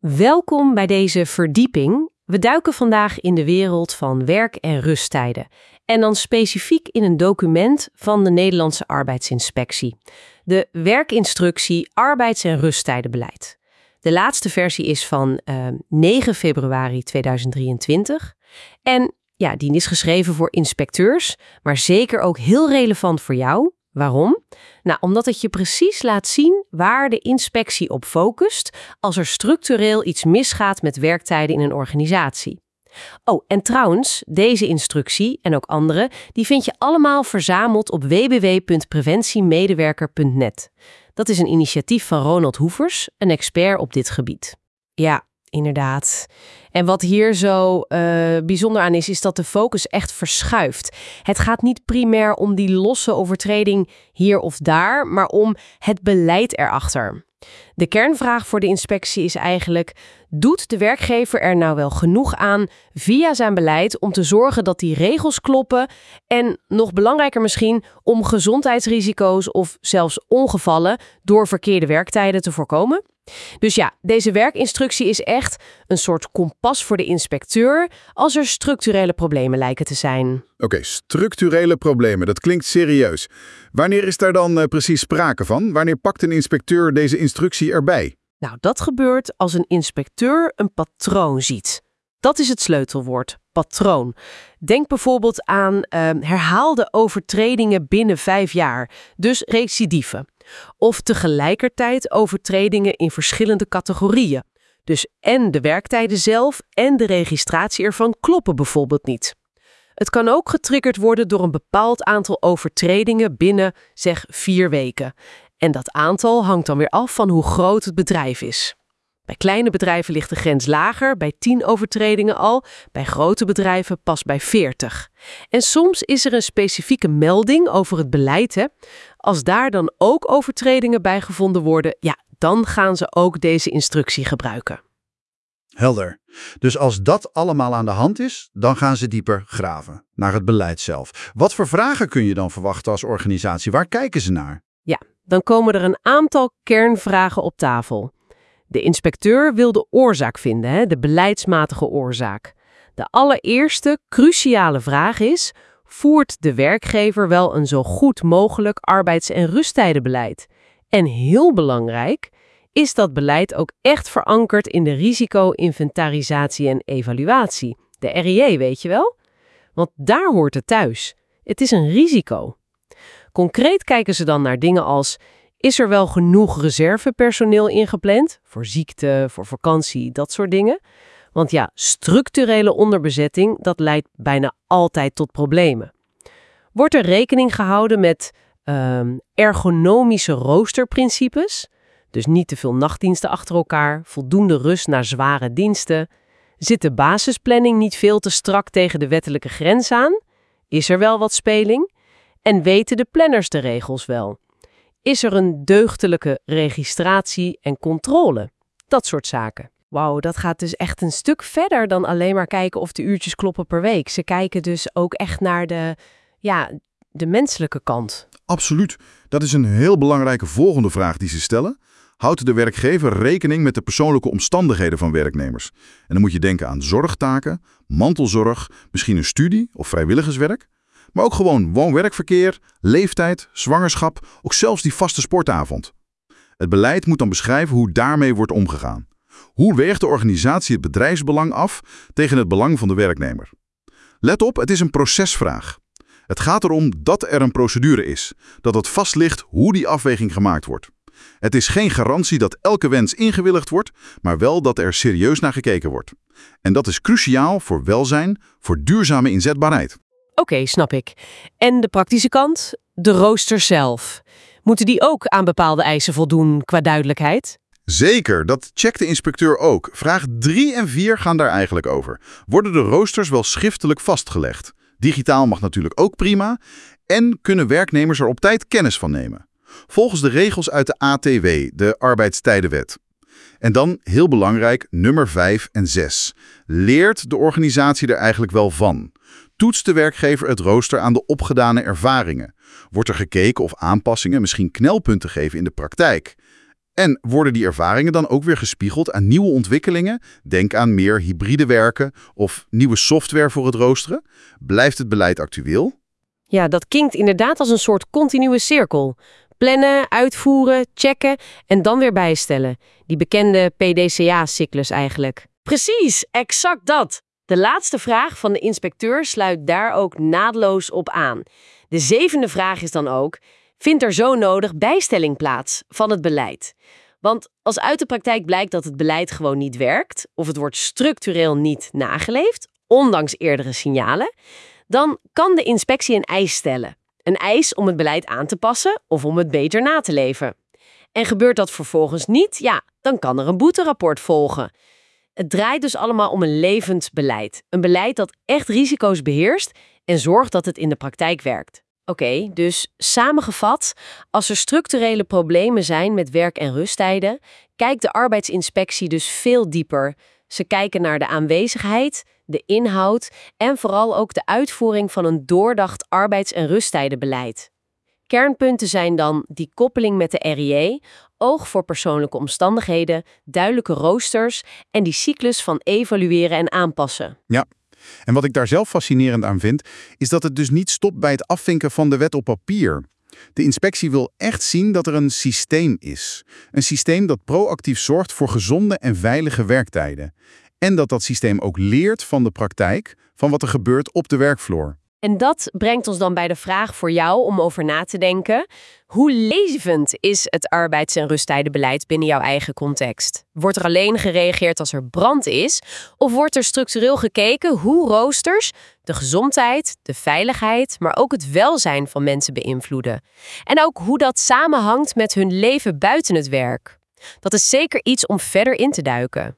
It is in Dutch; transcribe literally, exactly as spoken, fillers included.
Welkom bij deze verdieping. We duiken vandaag in de wereld van werk- en rusttijden. En dan specifiek in een document van de Nederlandse Arbeidsinspectie. De werkinstructie Arbeids- en Rusttijdenbeleid. De laatste versie is van uh, negen februari tweeduizend drieëntwintig. En ja, die is geschreven voor inspecteurs, maar zeker ook heel relevant voor jou. Waarom? Nou, omdat het je precies laat zien waar de inspectie op focust als er structureel iets misgaat met werktijden in een organisatie. Oh, en trouwens, deze instructie en ook andere, die vind je allemaal verzameld op w w w punt preventiemedewerker punt net. Dat is een initiatief van Ronald Hoevers, een expert op dit gebied. Ja, inderdaad. En wat hier zo uh, bijzonder aan is, is dat de focus echt verschuift. Het gaat niet primair om die losse overtreding hier of daar, maar om het beleid erachter. De kernvraag voor de inspectie is eigenlijk: doet de werkgever er nou wel genoeg aan via zijn beleid om te zorgen dat die regels kloppen en, nog belangrijker misschien, om gezondheidsrisico's of zelfs ongevallen door verkeerde werktijden te voorkomen? Dus ja, deze werkinstructie is echt een soort kompas voor de inspecteur als er structurele problemen lijken te zijn. Oké, okay, structurele problemen, dat klinkt serieus. Wanneer is daar dan uh, precies sprake van? Wanneer pakt een inspecteur deze instructie erbij? Nou, dat gebeurt als een inspecteur een patroon ziet. Dat is het sleutelwoord, patroon. Denk bijvoorbeeld aan uh, herhaalde overtredingen binnen vijf jaar, dus recidieven. Of tegelijkertijd overtredingen in verschillende categorieën. Dus en de werktijden zelf en de registratie ervan kloppen bijvoorbeeld niet. Het kan ook getriggerd worden door een bepaald aantal overtredingen binnen, zeg, vier weken. En dat aantal hangt dan weer af van hoe groot het bedrijf is. Bij kleine bedrijven ligt de grens lager, bij tien overtredingen al, bij grote bedrijven pas bij veertig. En soms is er een specifieke melding over het beleid, hè. Als daar dan ook overtredingen bij gevonden worden, ja, dan gaan ze ook deze instructie gebruiken. Helder. Dus als dat allemaal aan de hand is, dan gaan ze dieper graven, naar het beleid zelf. Wat voor vragen kun je dan verwachten als organisatie? Waar kijken ze naar? Ja, dan komen er een aantal kernvragen op tafel. De inspecteur wil de oorzaak vinden, hè, de beleidsmatige oorzaak. De allereerste cruciale vraag is: voert de werkgever wel een zo goed mogelijk arbeids- en rusttijdenbeleid? En heel belangrijk, is dat beleid ook echt verankerd in de risico-inventarisatie en evaluatie? De R I E, weet je wel? Want daar hoort het thuis. Het is een risico. Concreet kijken ze dan naar dingen als: is er wel genoeg reservepersoneel ingepland? Voor ziekte, voor vakantie, dat soort dingen. Want ja, structurele onderbezetting, dat leidt bijna altijd tot problemen. Wordt er rekening gehouden met uh, ergonomische roosterprincipes? Dus niet te veel nachtdiensten achter elkaar, voldoende rust na zware diensten. Zit de basisplanning niet veel te strak tegen de wettelijke grens aan? Is er wel wat speling? En weten de planners de regels wel? Is er een deugdelijke registratie en controle? Dat soort zaken. Wauw, dat gaat dus echt een stuk verder dan alleen maar kijken of de uurtjes kloppen per week. Ze kijken dus ook echt naar de, ja, de menselijke kant. Absoluut. Dat is een heel belangrijke volgende vraag die ze stellen. Houdt de werkgever rekening met de persoonlijke omstandigheden van werknemers? En dan moet je denken aan zorgtaken, mantelzorg, misschien een studie of vrijwilligerswerk. Maar ook gewoon woon-werkverkeer, leeftijd, zwangerschap, ook zelfs die vaste sportavond. Het beleid moet dan beschrijven hoe daarmee wordt omgegaan. Hoe weegt de organisatie het bedrijfsbelang af tegen het belang van de werknemer? Let op, het is een procesvraag. Het gaat erom dat er een procedure is, dat het vast ligt hoe die afweging gemaakt wordt. Het is geen garantie dat elke wens ingewilligd wordt, maar wel dat er serieus naar gekeken wordt. En dat is cruciaal voor welzijn, voor duurzame inzetbaarheid. Oké, okay, snap ik. En de praktische kant? De roosters zelf. Moeten die ook aan bepaalde eisen voldoen qua duidelijkheid? Zeker, dat checkt de inspecteur ook. Vraag drie en vier gaan daar eigenlijk over. Worden de roosters wel schriftelijk vastgelegd? Digitaal mag natuurlijk ook prima. En kunnen werknemers er op tijd kennis van nemen? Volgens de regels uit de A T W, de Arbeidstijdenwet. En dan, heel belangrijk, nummer vijf en zes. Leert de organisatie er eigenlijk wel van? Toetst de werkgever het rooster aan de opgedane ervaringen? Wordt er gekeken of aanpassingen misschien knelpunten geven in de praktijk? En worden die ervaringen dan ook weer gespiegeld aan nieuwe ontwikkelingen? Denk aan meer hybride werken of nieuwe software voor het roosteren. Blijft het beleid actueel? Ja, dat klinkt inderdaad als een soort continue cirkel. Plannen, uitvoeren, checken en dan weer bijstellen. Die bekende P D C A-cyclus eigenlijk. Precies, exact dat. De laatste vraag van de inspecteur sluit daar ook naadloos op aan. De zevende vraag is dan ook: vindt er zo nodig bijstelling plaats van het beleid? Want als uit de praktijk blijkt dat het beleid gewoon niet werkt, of het wordt structureel niet nageleefd, ondanks eerdere signalen, dan kan de inspectie een eis stellen. Een eis om het beleid aan te passen of om het beter na te leven. En gebeurt dat vervolgens niet, ja, dan kan er een boeterapport volgen. Het draait dus allemaal om een levend beleid. Een beleid dat echt risico's beheerst en zorgt dat het in de praktijk werkt. Oké, okay, dus samengevat, als er structurele problemen zijn met werk- en rusttijden, kijkt de arbeidsinspectie dus veel dieper. Ze kijken naar de aanwezigheid, de inhoud en vooral ook de uitvoering van een doordacht arbeids- en rusttijdenbeleid. Kernpunten zijn dan die koppeling met de R I E, oog voor persoonlijke omstandigheden, duidelijke roosters en die cyclus van evalueren en aanpassen. Ja. En wat ik daar zelf fascinerend aan vind, is dat het dus niet stopt bij het afvinken van de wet op papier. De inspectie wil echt zien dat er een systeem is. Een systeem dat proactief zorgt voor gezonde en veilige werktijden. En dat dat systeem ook leert van de praktijk, van wat er gebeurt op de werkvloer. En dat brengt ons dan bij de vraag voor jou om over na te denken: hoe levend is het arbeids- en rusttijdenbeleid binnen jouw eigen context? Wordt er alleen gereageerd als er brand is? Of wordt er structureel gekeken hoe roosters de gezondheid, de veiligheid, maar ook het welzijn van mensen beïnvloeden? En ook hoe dat samenhangt met hun leven buiten het werk? Dat is zeker iets om verder in te duiken.